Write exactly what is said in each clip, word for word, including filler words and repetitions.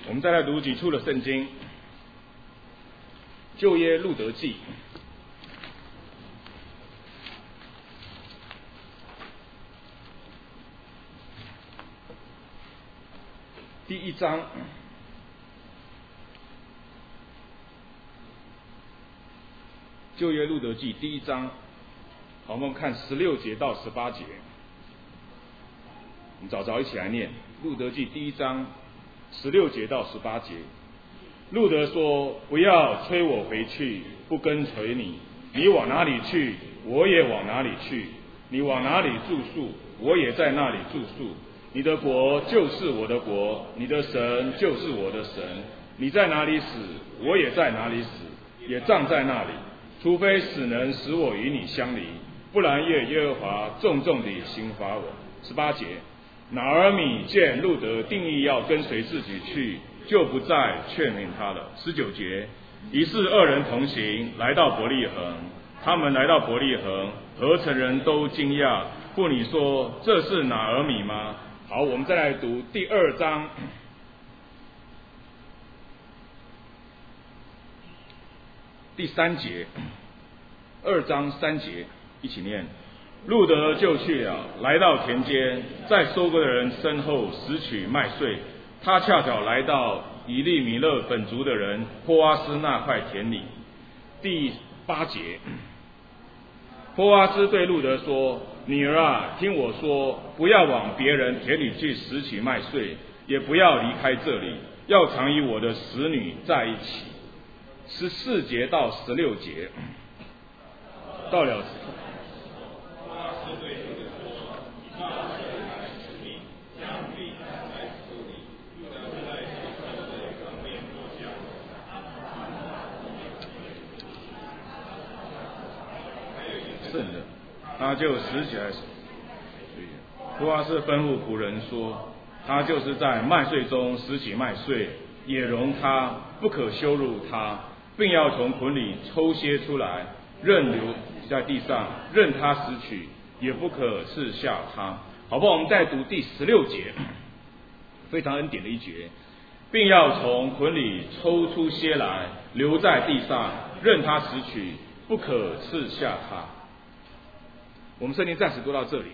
我们再来读几处的圣经，旧约路得记第一章，旧约路得记第一章，好，我们看十六节到十八节，我们早早一起来念路得记第一章十六节到十八节。路得说：不要催我回去，不跟随你，你往哪里去，我也往哪里去；你往哪里住宿，我也在那里住宿。你的国就是我的国，你的神就是我的神。你在哪里死，我也在哪里死，也葬在那里。除非死能使我与你相离，不然愿耶和华重重地刑罚我。十八节，拿俄米见路得定义要跟随自己去，就不再劝勉他了。十九节，于是二人同行，来到伯利恒。他们来到伯利恒，合城人都惊讶，妇女说：这是拿俄米吗？好，我们再来读第二章第三节，二章三节，一起念。路得就去了，来到田间，在收割的人身后拾取麦穗。他恰巧来到以利米勒本族的人波阿斯那块田里。第八节，波阿斯对路得说：女儿啊，听我说，不要往别人田里去拾取麦穗，也不要离开这里，要常与我的使女在一起。十四节到十六节，到了。是的，他就拾起来。波阿斯吩咐仆人说：他就是在麦穗中拾起麦穗，也容他，不可羞辱他，并要从捆里抽些出来，任留在地上，任他拾取，也不可赐下他。好不好？我们再读第十六节，非常恩典的一节，并要从捆里抽出些来，留在地上，任他拾取，不可赐下他。我们圣经暂时读到这里。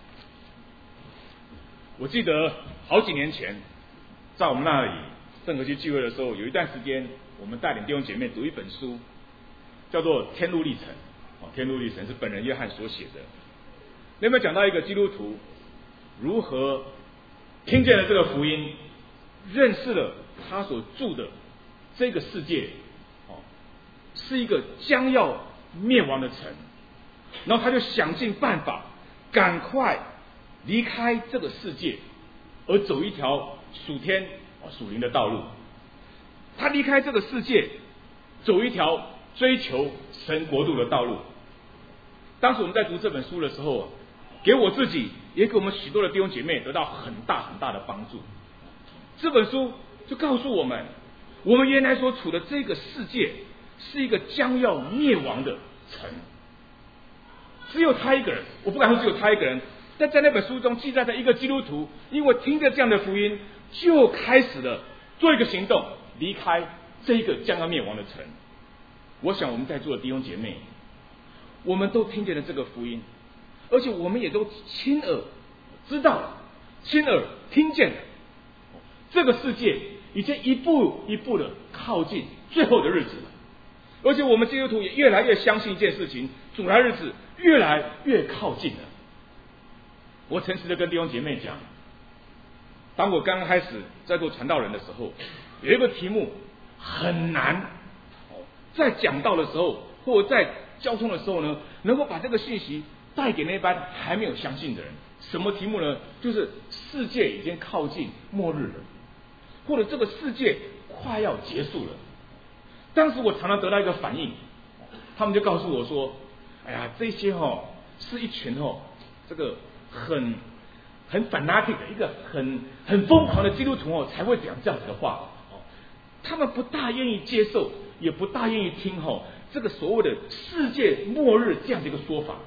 我记得好几年前，在我们那里圣和区聚会的时候，有一段时间，我们带领弟兄姐妹读一本书，叫做《天路历程》。哦，《天路历程》是本人约翰所写的。那边讲到一个基督徒如何听见了这个福音，认识了他所住的这个世界，哦，是一个将要灭亡的城。然后他就想尽办法，赶快离开这个世界，而走一条属天、属灵的道路。他离开这个世界，走一条追求神国度的道路。当时我们在读这本书的时候，给我自己，也给我们许多的弟兄姐妹得到很大很大的帮助。这本书就告诉我们，我们原来所处的这个世界是一个将要灭亡的城。只有他一个人，我不敢说只有他一个人，但在那本书中记载的一个基督徒，因为听着这样的福音，就开始了做一个行动，离开这一个将要灭亡的城。我想我们在座的弟兄姐妹，我们都听见了这个福音，而且我们也都亲耳知道、亲耳听见了，这个世界已经一步一步的靠近最后的日子了。而且我们基督徒也越来越相信一件事情，主来日子越来越靠近了。我诚实的跟弟兄姐妹讲，当我刚刚开始在做传道人的时候，有一个题目很难，在讲道的时候或者在交通的时候呢，能够把这个信息带给那班还没有相信的人。什么题目呢？就是世界已经靠近末日了，或者这个世界快要结束了。当时我常常得到一个反应，他们就告诉我说：哎呀，这些哦是一群哦这个很很 fanatic 的一个很很疯狂的基督徒哦才会讲这样子的话哦，他们不大愿意接受，也不大愿意听哦这个所谓的世界末日这样的一个说法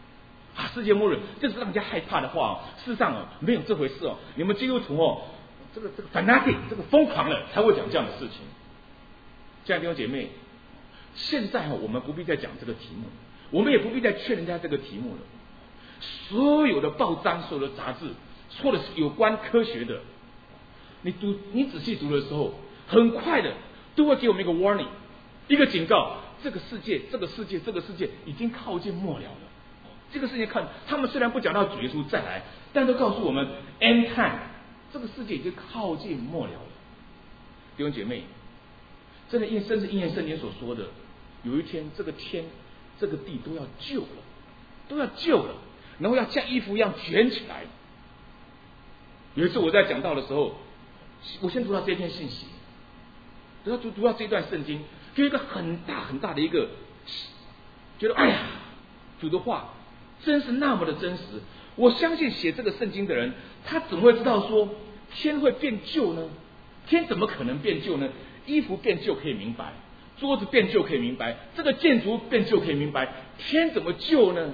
啊，世界末日这是让人家害怕的话哦，事实上哦没有这回事哦，你们基督徒哦这个这个 fanatic 这个疯狂了才会讲这样的事情。亲爱的弟兄姐妹，现在我们不必再讲这个题目，我们也不必再劝人家这个题目了。所有的报章、所有的杂志，或者是有关科学的，你读你仔细读的时候，很快的都会给我们一个 warning， 一个警告：这个世界，这个世界，这个世界已经靠近末了了。这个世界看，他们虽然不讲到主耶稣再来，但都告诉我们 end time， 这个世界已经靠近末了了。弟兄姐妹，真的应甚至应验圣经所说的，有一天这个天、这个地都要救了，都要救了，然后要像衣服一样卷起来。有一次我在讲道的时候，我先读到这篇信息，读到读读到这段圣经，就一个很大很大的一个，觉得哎呀，主的话真是那么的真实。我相信写这个圣经的人，他怎么会知道说天会变旧呢？天怎么可能变旧呢？衣服变旧可以明白，桌子变旧可以明白，这个建筑变旧可以明白，天怎么旧呢？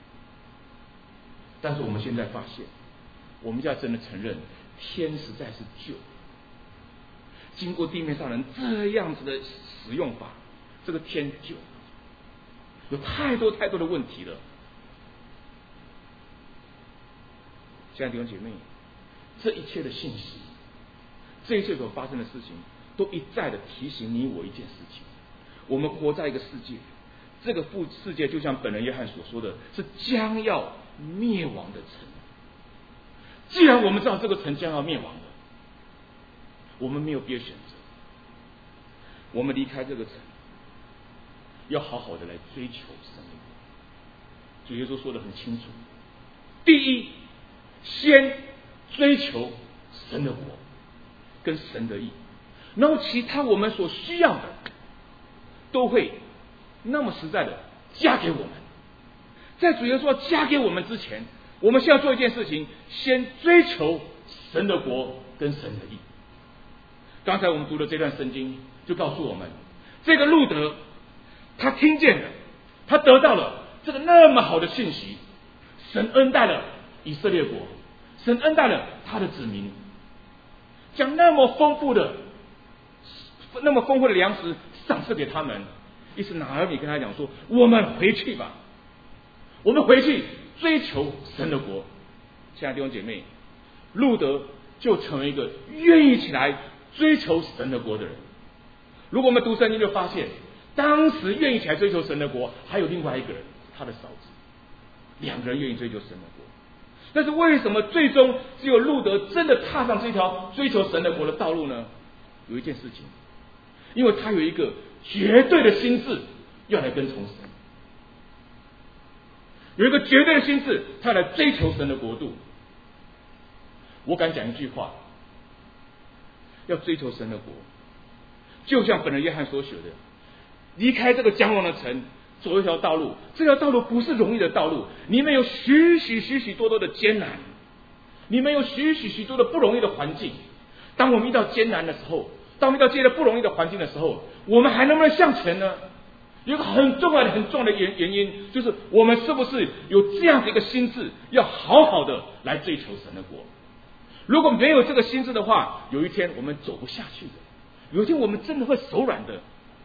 但是我们现在发现，我们要真的承认，天实在是旧。经过地面上人这样子的使用法，这个天旧，有太多太多的问题了。亲爱的弟兄姐妹，这一切的信息，这一切所发生的事情，都一再的提醒你我一件事情：我们活在一个世界，这个世界就像本人约翰所说的，是将要灭亡的城。既然我们知道这个城将要灭亡的，我们没有别的选择，我们离开这个城，要好好的来追求生命。主耶稣说得很清楚：第一，先追求神的国跟神的义，然后其他我们所需要的都会那么实在的加给我们。在主耶稣加给我们之前，我们需要做一件事情，先追求神的国跟神的义。刚才我们读的这段圣经就告诉我们，这个路德他听见了，他得到了这个那么好的信息，神恩待了以色列国，神恩待了他的子民，将那么丰富的那么丰富的粮食赏赐给他们。于是拿俄米跟他讲说：我们回去吧，我们回去追求神的国。亲爱的弟兄姐妹，路德就成为一个愿意起来追求神的国的人。如果我们读圣经就发现，当时愿意起来追求神的国还有另外一个人，他的嫂子，两个人愿意追求神的国。但是为什么最终只有路德真的踏上这条追求神的国的道路呢？有一件事情，因为他有一个绝对的心志要来跟从神，有一个绝对的心志，他来追求神的国度。我敢讲一句话，要追求神的国，就像本人约翰所写的，离开这个将亡的城，走一条道路，这条道路不是容易的道路，里面有许许许许多多的艰难，里面有许许许多的不容易的环境。当我们遇到艰难的时候，当我们遇到这些不容易的环境的时候，我们还能不能向前呢？有一个很重要的很重要的原原因，就是我们是不是有这样的一个心智，要好好的来追求神的国。如果没有这个心智的话，有一天我们走不下去的，有一天我们真的会手软的。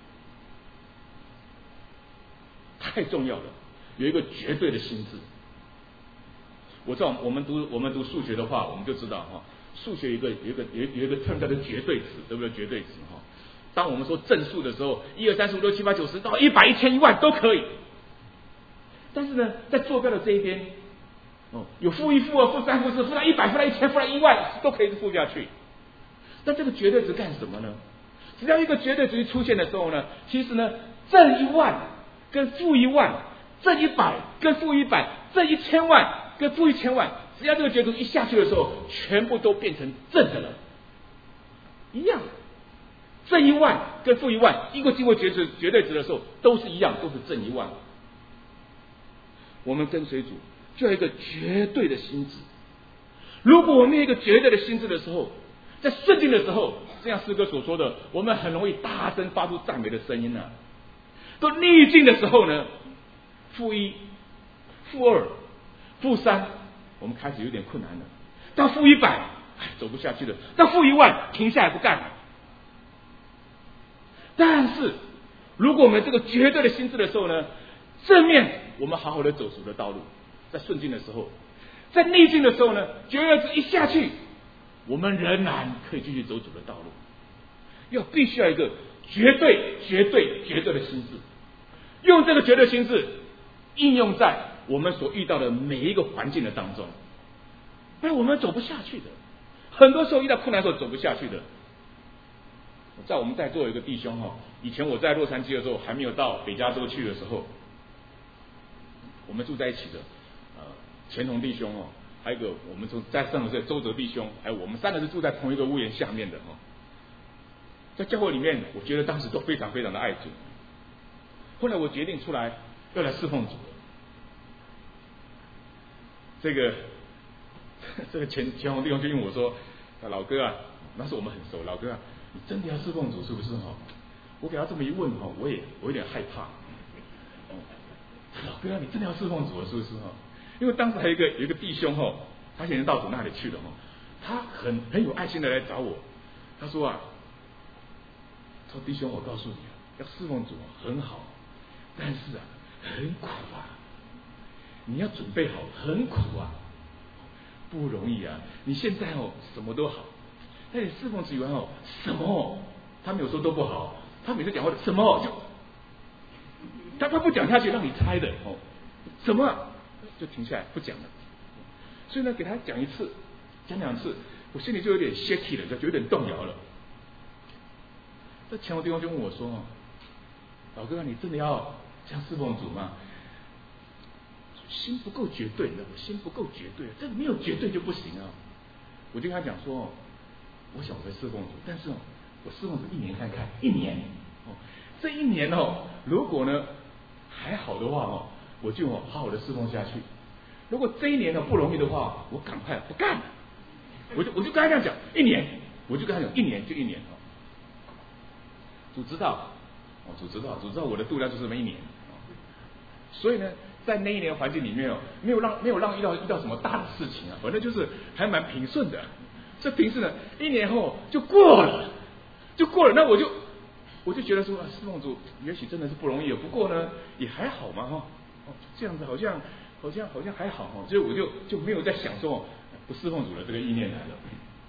太重要了，有一个绝对的心智。我知道我们读我们读数学的话，我们就知道哈，数学有一个有一个有有一个 term 叫做绝对值，对不对？绝对值哈。当我们说正数的时候，一二三四五六七八九十到一百一千一万都可以。但是呢，在坐标的这一边，哦，有负一、负二、负三、负四、负到一百、负到一千、负到一万，都可以负下去。但这个绝对值干什么呢？只要一个绝对值出现的时候呢，其实呢，正一万跟负一万，正一百跟负一百，正一千万跟负一千万，只要这个绝对值一下去的时候，全部都变成正的了，一样。正一万跟负一万，一个经过绝对绝对值的时候，都是一样，都是正一万。我们跟随主，就要一个绝对的心智。如果我们有一个绝对的心智的时候，在顺境的时候，这样诗歌所说的，我们很容易大声发出赞美的声音呢、啊。都逆境的时候呢，负一、负二、负三，我们开始有点困难了。到负一百， 走不下去了，到负一万停下来不干了。但是如果我们这个绝对的心智的时候呢，正面我们好好的走主的道路，在顺境的时候，在逆境的时候呢，绝对值一下去，我们仍然可以继续走主的道路。要必须要一个绝对绝对绝对的心智，用这个绝对心智应用在我们所遇到的每一个环境的当中，不然我们走不下去的。很多时候遇到困难的时候走不下去的。在我们在座有一个弟兄哈，以前我在洛杉矶的时候还没有到北加州去的时候，我们住在一起的呃钱同弟兄哦，还有一个我们从在圣何塞周泽弟兄，还有我们三个是住在同一个屋檐下面的哈。在教会里面，我觉得当时都非常非常的爱主。后来我决定出来要来侍奉主了。这个这个钱钱红弟兄就问我说：“老哥啊，那时我们很熟，老哥啊，你真的要侍奉主是不是哈？”我给他这么一问哈，我也我有点害怕。老哥啊，你真的要侍奉主了是不是哈？因为当时还有一个有一个弟兄哈，他现在到主那里去了哈，他很很有爱心的来找我，他说啊。说弟兄，我告诉你啊，要侍奉主很好，但是啊，很苦啊，你要准备好，很苦啊，不容易啊。你现在哦，什么都好，但你侍奉主以外哦，什么？他没有说都不好，他每次讲话什么就，他他不讲下去，让你猜的哦，什么就停下来不讲了。所以呢，给他讲一次，讲两次，我心里就有点 shaky 了，就有点动摇了。这前后弟兄就问我说：“老哥，你真的要这样侍奉主吗？心不够绝对，你知道吗？心不够绝对，这没有绝对就不行啊。”我就跟他讲说：“我想我会侍奉主，但是哦，我侍奉主一年看看，一年哦，这一年哦，如果呢还好的话哦，我就哦好好的侍奉下去。如果这一年呢不容易的话，我赶快不干了。”我就我就跟他这样讲，一年，我就跟他讲，一年就一年哦。主知道，哦，主知道，主知道我的度量就是这么一年，所以呢，在那一年环境里面哦，没有让没有让遇到遇到什么大的事情啊，反正就是还蛮平顺的。这平顺呢，一年后就过了，就过了。那我就我就觉得说，啊，侍奉主也许真的是不容易，不过呢，也还好嘛哈。哦，这样子好像好像好像还好哈，所以我就就没有在想说不侍奉主的这个意念来了。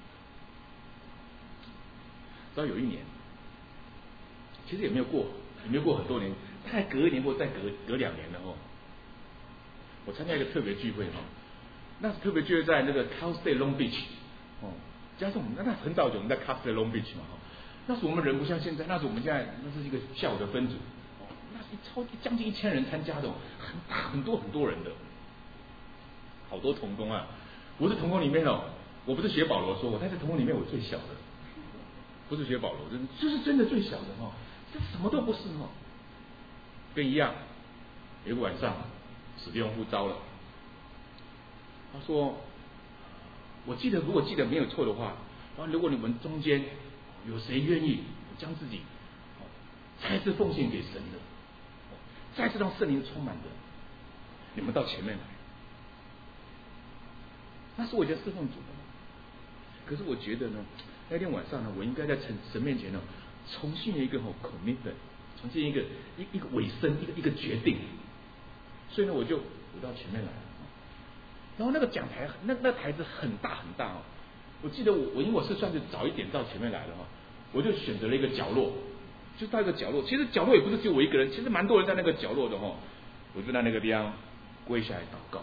直到有一年。其实也没有过，也没有过很多年，大概隔一年或再隔隔两年了哦。我参加一个特别聚会哈，那是特别聚会在那个 Cal State Long Beach 哦，加上我们那那很早就我们在 Cal State Long Beach 嘛哈，那时候我们人不像现在，那时候我们现在那是一个下午的分组，哦，那是超将近一千人参加的，很大很多很多人的，好多同工啊。我是同工里面哦，我不是学保罗说我，但是同工里面我最小的，不是学保罗，真就是真的最小的哈。这什么都不是哦，跟一样。有一个晚上，史蒂翁呼召了，他说：“我记得，如果记得没有错的话，如果你们中间有谁愿意将自己再次奉献给神的，再次让圣灵充满的，你们到前面来。”那是我已经侍奉主了，可是我觉得呢，那天晚上呢，我应该在神神面前呢。重新一个 commitment， 重新一个一一个尾声，一个一个决定。所以呢，我就我到前面来了。然后那个讲台，那那台子很大很大哦。我记得我我因为我是算是早一点到前面来的哈，我就选择了一个角落，就到一个角落。其实角落也不是只有我一个人，其实蛮多人在那个角落的哈。我就在那个地方跪下来祷告。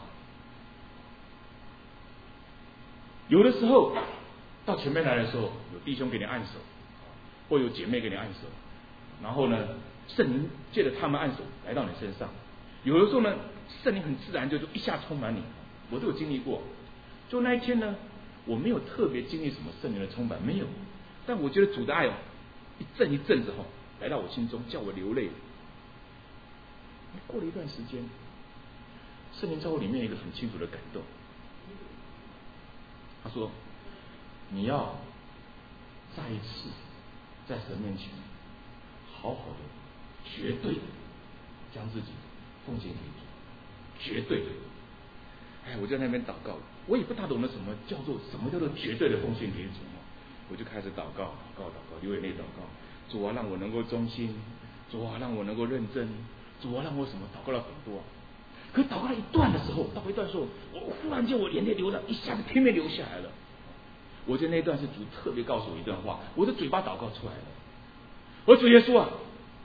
有的时候到前面来的时候，有弟兄给你按手。或有姐妹给你按手，然后呢，圣灵借着他们按手来到你身上。有的时候呢，圣灵很自然就一下充满你，我都有经历过。就那一天呢，我没有特别经历什么圣灵的充满，没有。但我觉得主的爱哦，一阵一阵子哈，来到我心中，叫我流泪。过了一段时间，圣灵在我里面有一个很清楚的感动，他说：“你要再一次。”在神面前，好好的、绝对的将自己奉献给主，绝对的。 哎，我就在那边祷告，我也不大懂得什么叫做什么叫做绝对的奉献给主哦，我就开始祷告，祷告，祷告，流眼泪祷告，主啊，让我能够忠心，主啊，让我能够认真，主啊，让我什么祷告了很多、啊，可祷告了一段的时候，到一段的时候，我忽然间我眼泪流了，一下子拼命流下来了。我觉得那段是主特别告诉我一段话，我的嘴巴祷告出来了。我主耶稣啊，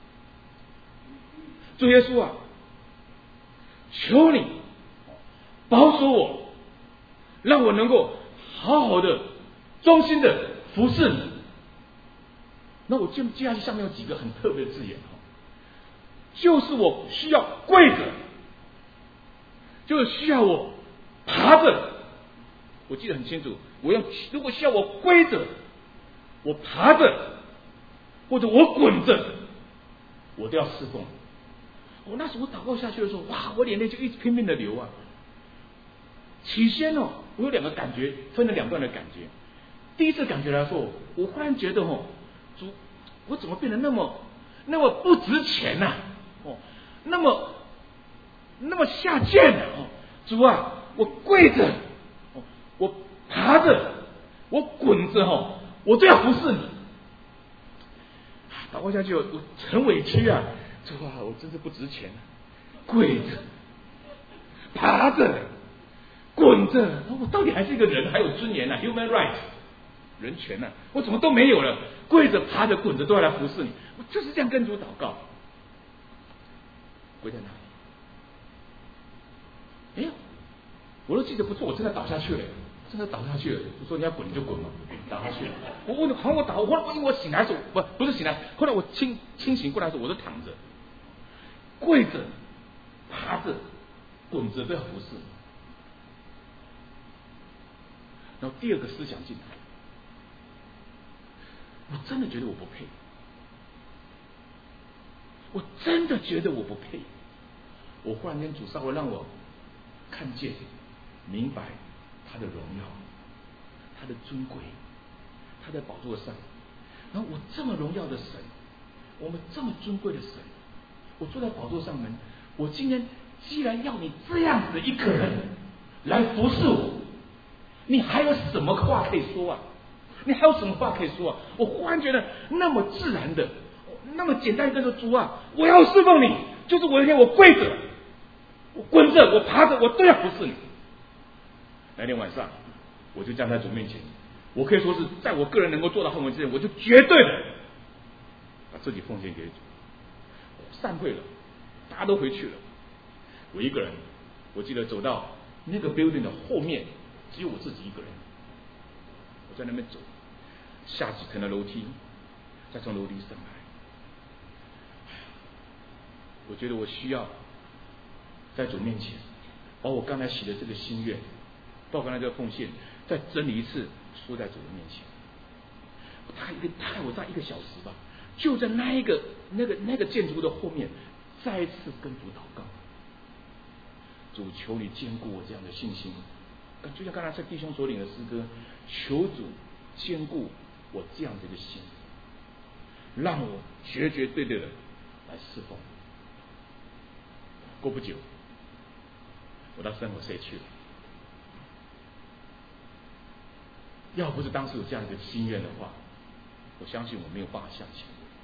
主耶稣啊，求你保守我，让我能够好好的、忠心的服侍你。那我接接下去下面有几个很特别的字眼，就是我需要跪着，就是需要我爬着。我记得很清楚，我要如果需要我跪着，我爬着，或者我滚着，我都要侍奉。我那时候祷告下去的时候，哇，我眼泪就一直拼命的流啊。起先哦，我有两个感觉，分了两段的感觉。第一次感觉来说，我忽然觉得哦，主，我怎么变得那么那么不值钱呐、啊？哦，那么那么下贱呢、啊？哦，主啊，我跪着，哦，我爬着，我滚着哦，我都要服侍你。祷告下去，我很委屈啊。主啊，我真是不值钱、啊，跪着、爬着、滚着，我到底还是一个人，还有尊严啊 ，human right， 人权啊，我怎么都没有了？跪着、爬着、滚着都要来服侍你，我就是这样跟主祷告。跪在哪里？哎呀，我都记得不错，我真的倒下去了，真的倒下去了。我说你要滚你就滚嘛，倒下去了。我问，好，我倒，我我我醒来的时候，不不是醒来，后来我清清醒过来的时候，我都躺着。跪着、爬着、滚着都要服侍。然后第二个思想进来，我真的觉得我不配，我真的觉得我不配。我忽然间主稍微让我看见、明白他的荣耀、他的尊贵、他在宝座上。然后我这么荣耀的神，我们这么尊贵的神。我坐在宝座上面，我今天既然要你这样子的一个人来服侍我，你还有什么话可以说啊？你还有什么话可以说啊？我忽然觉得那么自然的，那么简单跟着主啊，我要侍奉你，就是我有一天我跪着，我滚着，我爬着，我都要服侍你。那天晚上，我就站在主面前，我可以说是在我个人能够做到范围之内，我就绝对的把自己奉献给主。散会了，大家都回去了，我一个人，我记得走到那个 building 的后面，只有我自己一个人，我在那边走，下几层的楼梯，再从楼梯上来，我觉得我需要在主面前，把我刚才许的这个心愿，把我刚才这个奉献，再整理一次，说在主的面前。大概一个，大概我在一个小时吧。就在那一个那个那个建筑的后面，再一次跟主祷告，主求你坚固我这样的信心，就像刚才在弟兄所领的诗歌，求主坚固我这样的一个心，让我绝绝对对的来侍奉。过不久，我到生活社去了。要不是当时有这样一个心愿的话，我相信我没有办法向前。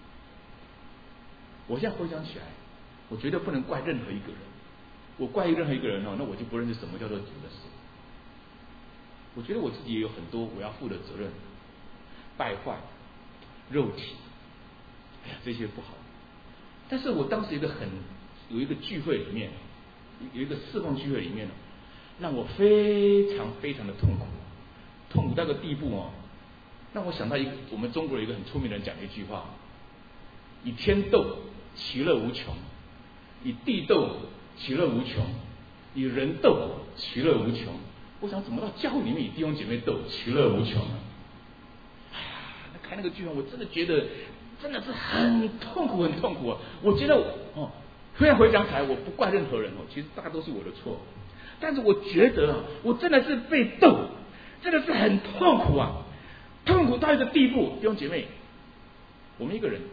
我现在回想起来，我绝对不能怪任何一个人。我怪任何一个人哦，那我就不认识什么叫做主的事。我觉得我自己也有很多我要负的责任，败坏、肉体，哎呀，这些不好。但是我当时有一个很有一个聚会里面，有一个侍奉聚会里面，让我非常非常的痛苦，痛苦到个地步哦，让我想到一个我们中国有一个很出名的人讲的一句话：以天斗，其乐无穷；以地斗，其乐无穷；以人斗，其乐无穷。我想怎么到教会里面以弟兄姐妹斗，其乐无穷啊！哎呀，那看那个剧本，我真的觉得真的是很痛苦，很痛苦啊！我觉得我哦，虽然回想起来，我不怪任何人哦，其实大家都是我的错。但是我觉得啊，我真的是被斗，真的是很痛苦啊！痛苦到一个地步，弟兄姐妹，我们一个人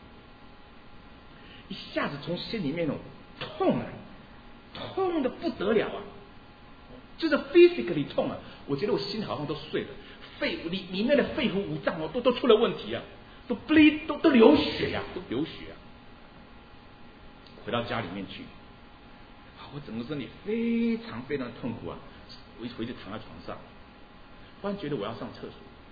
一下子从心里面哦痛啊，痛的不得了啊！ 就是 physically 痛啊！我觉得我心好像都碎了，肺里里面的肺腑五脏哦，都都出了问题啊，都 bleed 都都流血呀、啊，都流血啊！回到家里面去，我整个身体非常非常痛苦啊！我一回去躺在床上，忽然觉得我要上厕所，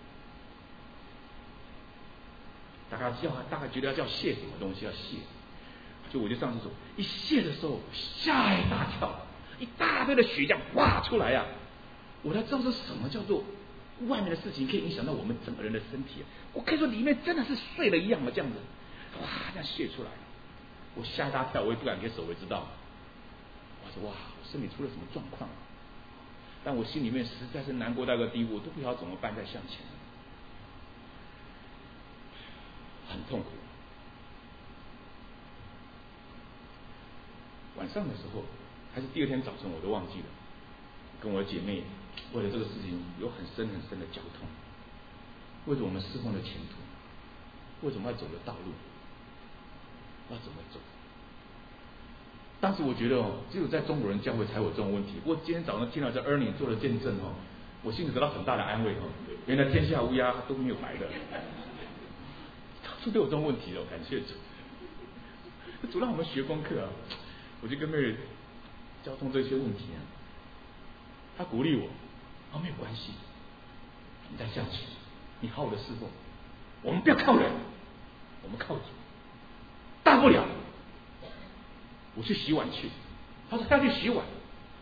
大概要大概觉得要叫泻什么东西要泻，就我就上厕所，一泻的时候吓一大跳，一大堆的血浆哇出来呀、啊！我才知道是什么叫做外面的事情可以影响到我们整个人的身体，我可以说里面真的是碎了一样的这样子，哇这样泻出来，我吓一大跳，我也不敢给守卫知道。我说哇，我身体出了什么状况、啊？但我心里面实在是难过到个地步，我都不知道怎么办再向前，很痛苦。晚上的时候，还是第二天早晨，我都忘记了，跟我的姐妹为了这个事情有很深很深的交通，为了我们侍奉的前途，为什么要走的道路，要怎么走？当时我觉得哦，只有在中国人教会才有这种问题。不过今天早上听到这 Ernie 做了见证哦，我心里得到很大的安慰哦。原来天下乌鸦都没有白的，到处都有这种问题哦，感谢主。主让我们学功课啊，我就跟 Mary 交通这些问题啊，他鼓励我，啊没有关系，你再向前，你好好的侍奉，我们不要靠人，我们靠主，大不了。我去洗碗去，他说他要去洗碗。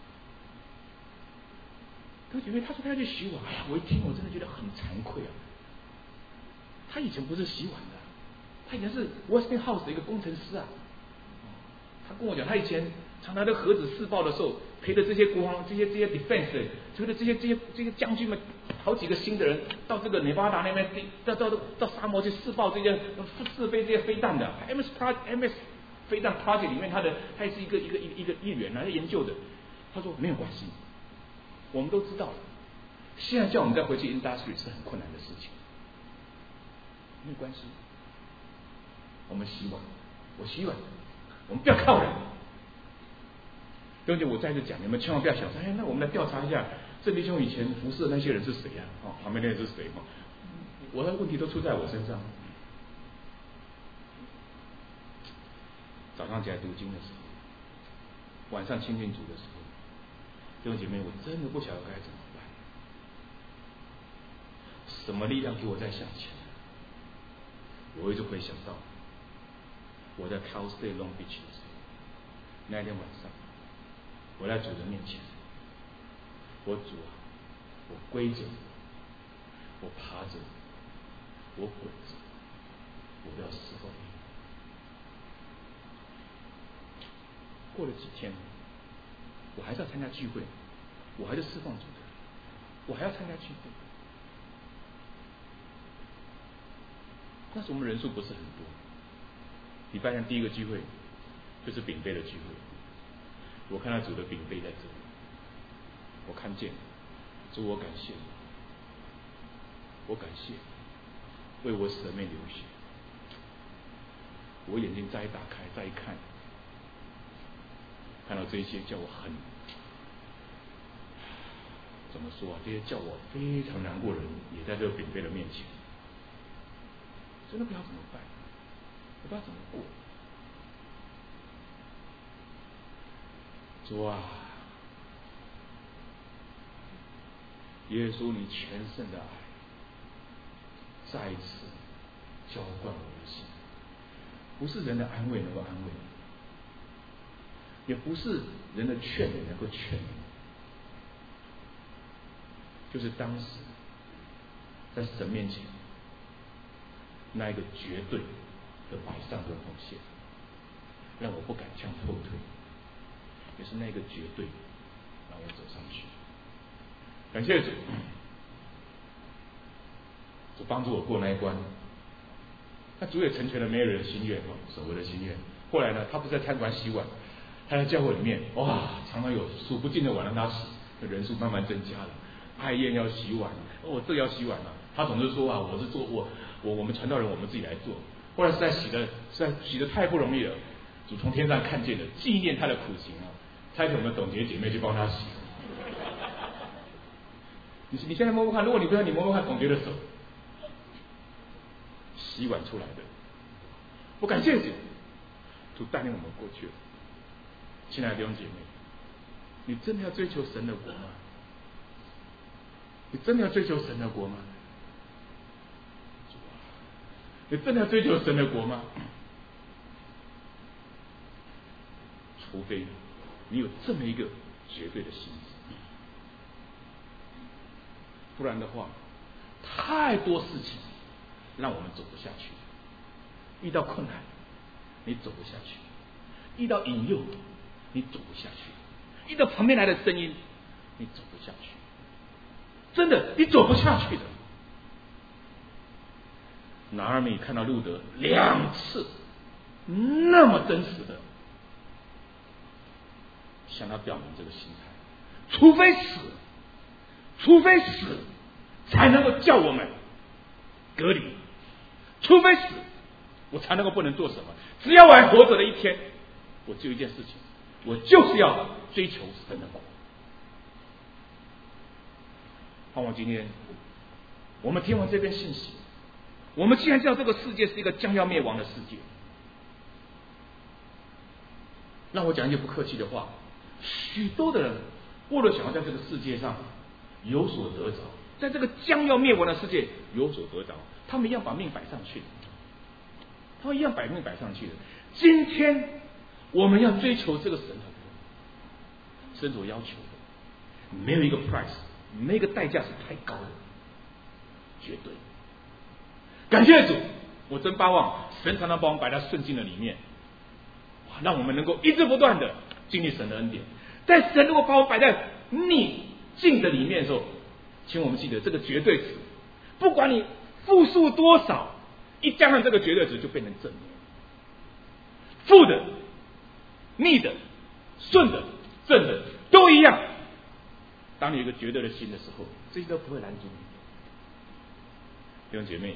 各位姐妹，他说他要去洗碗，哎呀，我一听我真的觉得很惭愧啊。他以前不是洗碗的，他以前是 Westinghouse 的一个工程师啊。他跟我讲，他以前常常在核子试爆的时候，陪着这些国防、这些这些 defense， 陪着这些这些这些将军们，好几个新的人到这个内巴达那边，到到到沙漠去试爆这些试飞这些飞弹的 M S M S。飞弹 project 里面，他的他也是一个一个一个一个议员来研究的。他说没有关系，我们都知道了。现在叫我们再回去 industry 是很困难的事情，没有关系。我们洗碗，我洗碗，我们不要靠人。对不起，我再次讲，你们千万不要想说，哎，那我们来调查一下郑弟兄以前服侍的那些人是谁呀、啊？哦，旁边那人是谁？哦，我的问题都出在我身上。早上起来读经的时候，晚上亲近主的时候，弟兄姐妹，我真的不晓得该怎么办。什么力量给我再向前？我一直回想到我在 Cal State Long Beach 的时候，那天晚上，我在主的面前，我主啊，我跪着，我爬着，我滚着，我都要侍奉你。过了几天，我还是要参加聚会，我还是释放主的，我还要参加聚会。那时我们人数不是很多，礼拜三第一个聚会就是饼杯的聚会，我看到主的饼杯在这里，我看见主，我感谢你，我感谢为我舍命流血。我眼睛再一打开，再一看。看到这些叫我很怎么说啊？这些叫我非常难过的人，也在这个饼杯的面前，真的不知道怎么办，我不知道怎么过。主啊，耶稣，你全胜的爱，再一次浇灌我的心，不是人的安慰能够安慰你。也不是人的劝勉能够劝你，就是当时在神面前那一个绝对的摆上跟奉献，让我不敢向后退，也是那个绝对让我走上去。感谢主，主帮助我过那一关。那主也成全了梅尔的心愿哦，所谓的心愿。后来呢，他不是在餐馆洗碗。他在教会里面，哇，常常有数不尽的碗让他洗，人数慢慢增加了。爱宴要洗碗，哦，这要洗碗了。他总是说啊，我是做我我我们传道人，我们自己来做。后来实在洗的实在洗的太不容易了，主从天上看见了，纪念他的苦行啊，差遣我们董洁姐妹去帮他洗。 你你现在摸摸看，如果你不要你摸摸看董洁的手，洗碗出来的。我感谢主，主带领我们过去了。亲爱的弟兄姐妹，你真的要追求神的国吗？你真的要追求神的国吗？你真的要追求神的国吗？除非你有这么一个绝对的心志，不然的话，太多事情让我们走不下去。遇到困难，你走不下去；遇到引诱，你走不下去；遇到旁边来的声音，你走不下去。真的，你走不下去的。拿俄米看到路德两次那么真实的向他表明这个心态，除非死，除非死才能够叫我们隔离，除非死我才能够不能做什么。只要我还活着的一天，我只有一件事情，我就是要追求神的国。盼望今天我们听完这篇信息，我们既然知道这个世界是一个将要灭亡的世界，让我讲一句不客气的话，许多的人为了想要在这个世界上有所得着，在这个将要灭亡的世界有所得着，他们一样把命摆上去的，他们一样把命摆上去的。今天我们要追求这个神的国，神所要求的没有一个 price， 没有一个代价是太高的，绝对。感谢主，我真巴望神常常把我们摆在顺境的里面，让我们能够一直不断的经历神的恩典。在神如果把我们摆在逆境的里面的时候，请我们记得这个绝对值，不管你复数多少，一加上这个绝对值就变成正面。负的、逆的、顺的、正的都一样。当你有一个绝对的心的时候，这些都不会拦阻你。弟兄姐妹，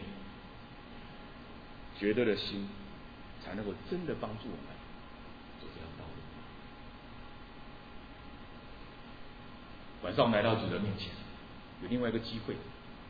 绝对的心才能够真的帮助我们走这条道路。晚上我们来到主的面前，有另外一个机会，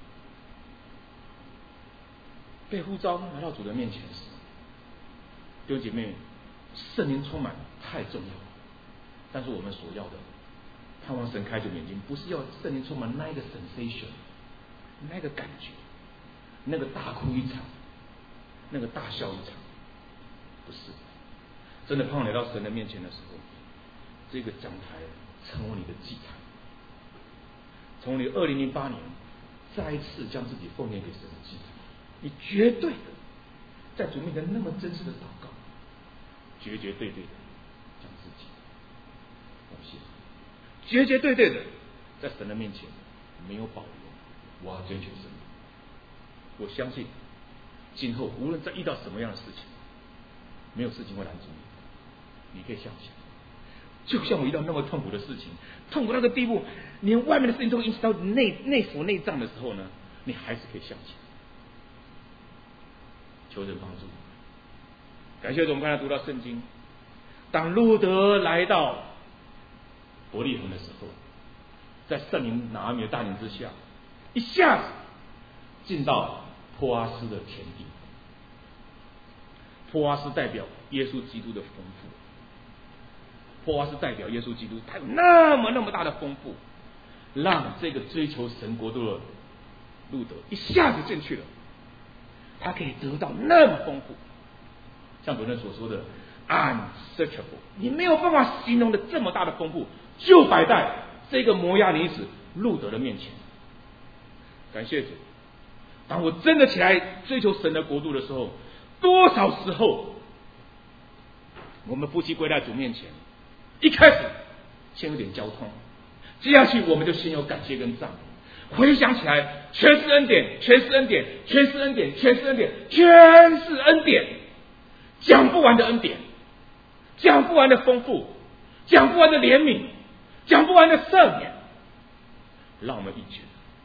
被呼召来到主的面前时，弟兄姐妹，圣灵充满太重要了。但是我们所要的，盼望神开着眼睛，不是要圣灵充满那一个 sensation， 那个感觉，那个大哭一场，那个大笑一场，不是。真的盼望来到神的面前的时候，这个讲台成为你的祭坛，从你二零零八年再一次将自己奉献给神的祭坛，你绝对的在主面前那么真实的祷告，绝绝对对的将自己奉献，绝绝对对的在神的面前没有保留，我要追求神。我相信今后无论再遇到什么样的事情，没有事情会拦住你，你可以向前。就像我遇到那么痛苦的事情，痛苦到那个地步，连外面的事情都影响到内内腑内脏的时候呢，你还是可以向前。求神帮助。感谢主，我们刚才读到圣经，当路德来到伯利恒的时候，在圣灵拿俄米的带领之下，一下子进到波阿斯的田地。波阿斯代表耶稣基督的丰富，波阿斯代表耶稣基督，他有那么那么大的丰富，让这个追求神国度的路德一下子进去了，他可以得到那么丰富，像昨天所说的 unsearchable， 你没有办法形容的这么大的丰富，就摆在这个摩押女子路德的面前。感谢主，当我真的起来追求神的国度的时候，多少时候我们夫妻归在主面前，一开始先有点交通，接下去我们就先有感谢跟赞美，回想起来全是恩典，全是恩典，全是恩典，全是恩典，全是恩典，讲不完的恩典，讲不完的丰富，讲不完的怜悯，讲不完的赦免，让我们一觉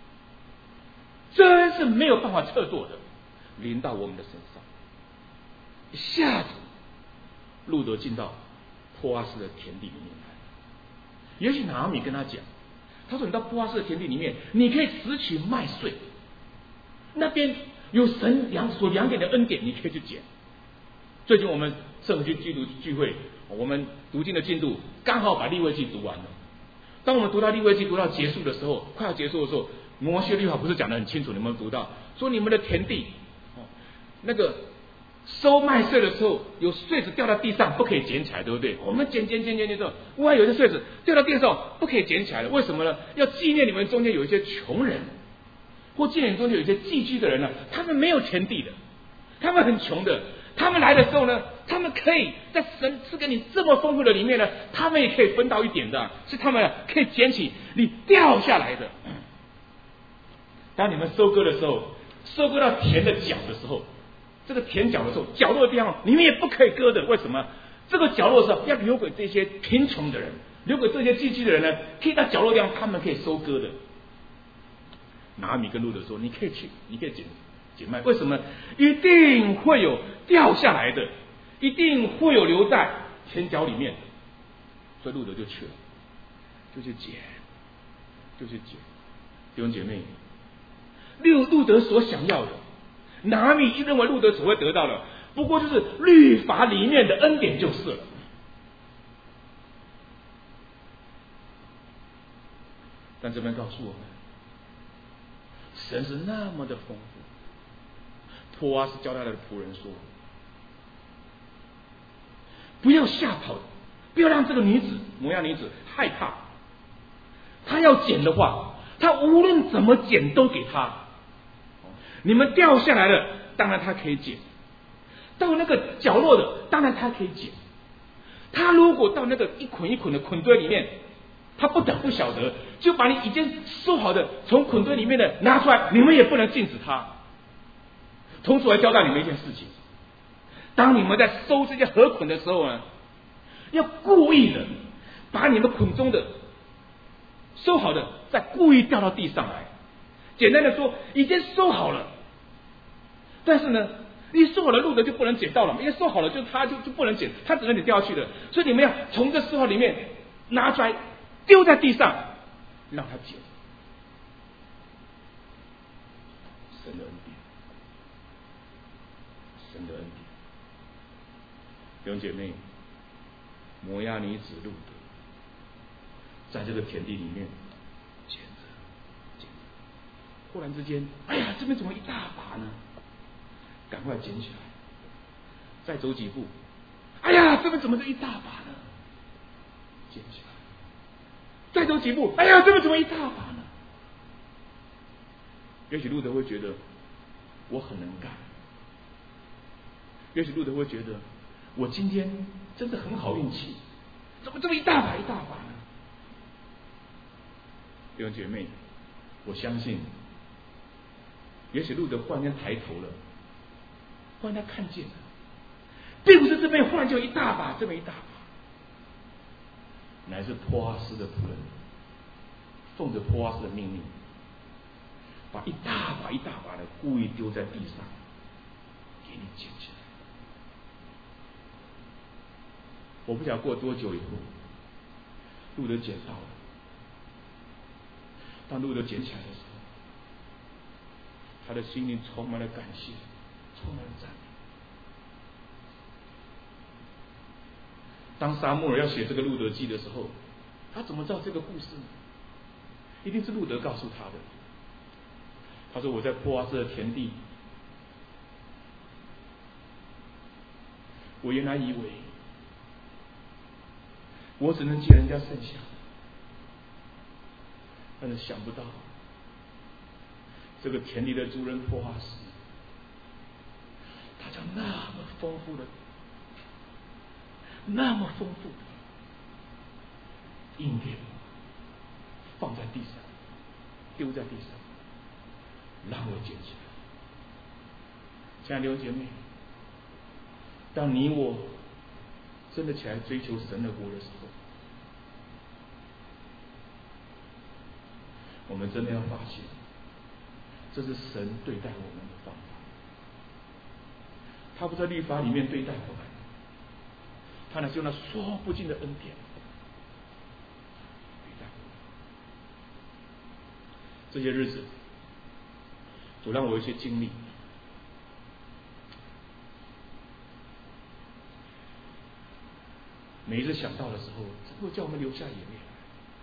真是没有办法测度的临到我们的身上。一下子路德进到波阿斯的田地里面来，也许拿俄米跟他讲， 他说你到波阿斯的田地里面，你可以拾取麦穗，那边有神粮所粮给的恩典，你可以去捡。最近我们圣和区基督聚会，我们读经的进度刚好把利未记读完了。当我们读到利未记读到结束的时候，快要结束的时候，摩西律法不是讲得很清楚，你们读到说你们的田地，哦，那个收麦穗的时候，有穗子掉到地上，不可以捡起来，对不对？我们捡捡捡捡捡之后，哇，有些穗子掉到地上，不可以捡起来了。为什么呢？要纪念你们中间有一些穷人，或纪念中间有一些寄居的人呢，他们没有田地的，他们很穷的。他们来的时候呢，他们可以在神赐给你这么丰富的里面呢，他们也可以分到一点的，是他们可以捡起你掉下来的。当你们收割的时候，收割到田的角的时候，这个田角的时候，角落的地方你们也不可以割的。为什么？这个角落的时候要留给这些贫穷的人，留给这些寄居的人呢，可以到角落地方他们可以收割的。拿米跟路的说，你可以去，你可以捡捡麦。为什么？一定会有掉下来的，一定会有留在田角里面。所以路德就去了，就去捡，就去捡。弟兄姐妹，路路德所想要的，拿米一认为路德所会得到的，不过就是律法里面的恩典就是了。但这边告诉我们，神是那么的丰富。波阿斯教他的仆人说，不要吓跑，不要让这个女子摩押女子害怕。她要捡的话，她无论怎么捡都给她。你们掉下来了，当然她可以捡；到那个角落的，当然她可以捡。她如果到那个一捆一捆的捆堆里面，她不得不晓得，就把你已经收好的从捆堆里面的拿出来，你们也不能禁止她。同时，我要交代你们一件事情：当你们在收这些禾捆的时候呢，要故意的把你们捆中的收好的，再故意掉到地上来。简单的说，已经收好了，但是呢，你收好了路的就不能捡到了，因为收好了就他就就不能捡，他只能你掉下去的。所以你们要从这收好里面拿出来，丢在地上，让他捡。神的恩典。神的恩典，弟兄姐妹，摩押女子路德在这个田地里面捡着捡着，忽然之间，哎呀，这边怎么一大把呢？赶快捡起来，再走几步，哎呀，这边怎么是一大把呢？捡起来，再走几步，哎呀，这边怎么一大把呢？也许路德会觉得我很能干。也许路德会觉得，我今天真的很好运气，怎么这么一大把一大把呢？弟兄姐妹，我相信，也许路德忽然间抬头了，忽然他看见了，并不是这边忽然就一大把，这么一大把，乃是波阿斯的仆人奉着波阿斯的命令，把一大把一大把的故意丢在地上，给你捡起来。我不晓得过多久以后，路德捡到了。当路德捡起来的时候，他的心里充满了感谢，充满了赞美。当撒母耳要写这个路德记的时候，他怎么知道这个故事呢？一定是路德告诉他的。他说：“我在波阿斯的田地，我原来以为我只能借人家剩下的，但是想不到这个田地的主人波阿斯，他将那么丰富的、那么丰富的应给我，放在地上，丢在地上，让我捡起来。”亲爱的弟兄姐妹，当你我真的起来追求神的国的时候，我们真的要发现，这是神对待我们的方法。他不在律法里面对待我们，他乃是用那说不尽的恩典对待我们。 这些日子，主让我有一些经历，每一次想到的时候，只会叫我们流下眼泪来。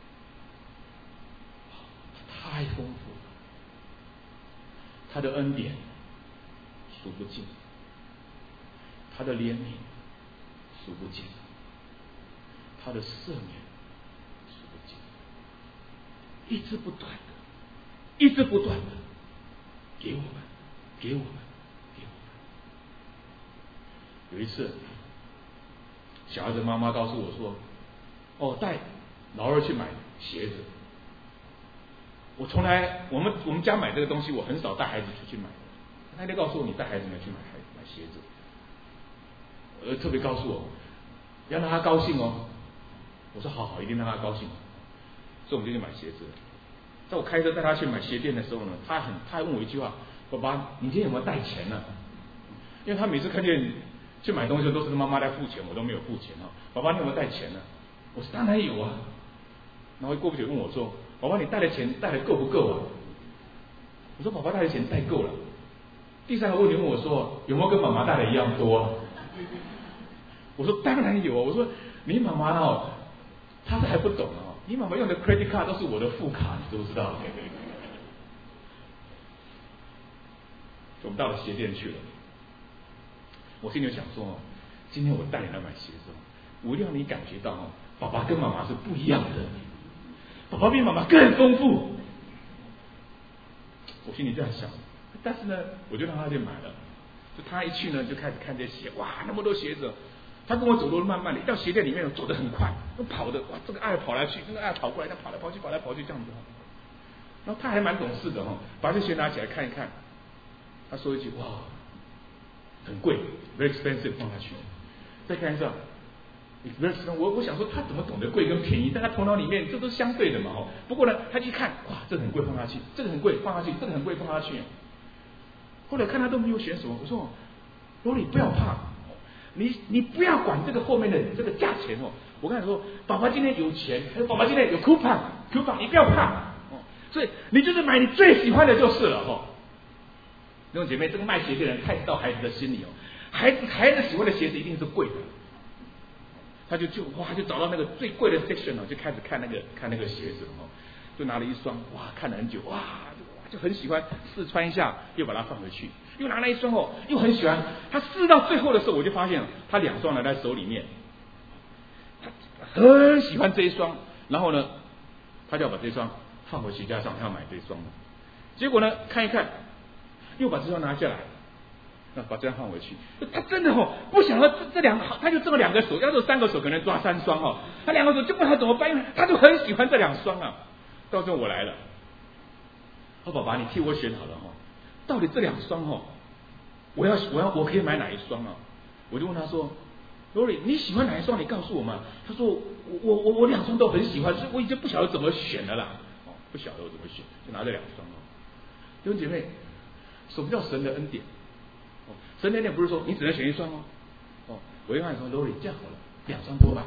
太丰富了，他的恩典数不尽，他的怜悯数不尽，他的赦免数不尽，一直不断的，一直不断的给我们，给我们，给我们。有一次，小孩子妈妈告诉我说：“哦，带老二去买鞋子。”我从来，我们我们家买这个东西，我很少带孩子出去买。他那天告诉我，你带孩子们去买买鞋子，呃，特别告诉我要让他高兴哦。我说好好，一定让他高兴。所以我们就去买鞋子。在我开车带他去买鞋店的时候呢，他很他还问我一句话：“爸爸，你今天有没有带钱呢？”因为他每次看见去买东西都是妈妈在付钱，我都没有付钱哦。爸爸，你有没有带钱呢？我说当然有啊。然后过不久问我说：“宝宝，你带的钱带的够不够啊？”我说：“宝宝带的钱带够了。”第三个问题问我说：“有没有跟妈妈带的一样多啊？”我说：“当然有啊。”我说：“你妈妈哦，她是还不懂哦，你妈妈用的 credit card 都是我的副卡，你知不知道？”我们到了鞋店去了，我心里想说：“哦，今天我带你来买鞋子，我一定让你感觉到哦，爸爸跟妈妈是不一样的。”爸爸比妈妈更丰富，我心里这样想，但是呢，我就让他去买了。就他一去呢，就开始看这鞋，哇，那么多鞋子。他跟我走路慢慢的，到鞋店里面走得很快，都跑的，哇，这个爱跑来去，那个爱跑过来，那跑来跑去，跑来跑去这样子。然后他还蛮懂事的哦，把这鞋拿起来看一看，他说一句：“哇，很贵 ，very expensive， 放下去。”再看一下。我我想说他怎么懂得贵跟便宜，在他头脑里面这都是相对的嘛哦。不过呢，他一看，哇，这个很贵放下去，这个很贵放下去，这个很贵放下去。后来看他都没有选什么，我说：“罗里不要怕，你你不要管这个后面的这个价钱哦。”我跟他说：“爸爸今天有钱，还有爸爸今天有 coupon coupon， 你不要怕哦。所以你就是买你最喜欢的就是了哦。”弟兄姐妹，这个卖鞋的人太知道孩子的心理哦，孩子孩子喜欢的鞋子一定是贵的。他就就哇，就找到那个最贵的 section 哦，就开始看那个看那个鞋子哦，就拿了一双，哇，看了很久，哇，就很喜欢，试穿一下，又把它放回去，又拿了一双哦，又很喜欢。他试到最后的时候，我就发现他两双拿在手里面，他很喜欢这一双，然后呢，他就要把这双放回鞋架上，他要买这双。结果呢，看一看，又把这双拿下来。那把这样放回去，他真的哦，不想要这这两，他就这么两个手，要是三个手可能抓三双哦，他两个手就不知道怎么办，因为他就很喜欢这两双啊。到时候我来了，说爸爸，你替我选好了哈、哦，到底这两双哦，我要我要我可以买哪一双啊？我就问他说 ，Lori， 你喜欢哪一双？你告诉我嘛。他说我我我我两双都很喜欢，所以我已经不晓得怎么选了啦，哦，不晓得我怎么选，就拿这两双哦。弟兄姐妹，什么叫神的恩典？神的恩典不是说你只能选一双哦，哦，我就跟他说 ，Lori， 这样好了，两双多吧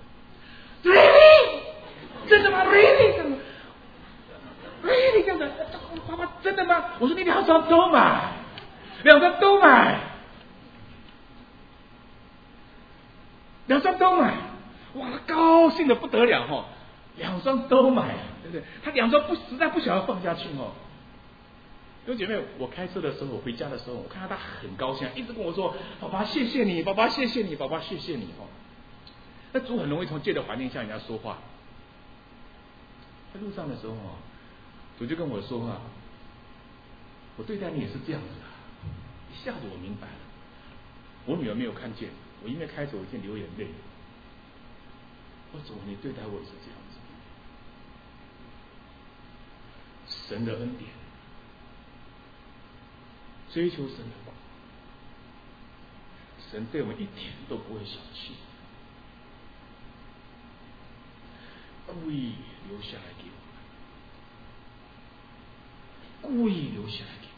？Really？ 真的吗 ？Really？ 真的 ？Really？ 这样的？爸爸真的吗？我说你两双都买，两双都买，两双都买，哇，他高兴的不得了哦，两双都买，对不对？他两双不实在不想要放下去哦。弟兄姐妹，我开车的时候，我回家的时候，我看到他很高兴，一直跟我说：“爸爸，谢谢你，爸爸，谢谢你，爸爸，谢谢你。”哦，那主很容易从借的环境向人家说话。在路上的时候哦，主就跟我说话：“我对待你也是这样子的。”一下子我明白了，我女儿没有看见，我一面开走一边流眼泪。我主，你对待我也是这样子。神的恩典。追求神的光，神对我们一点都不会小气，故意留下来给我们，故意留下来给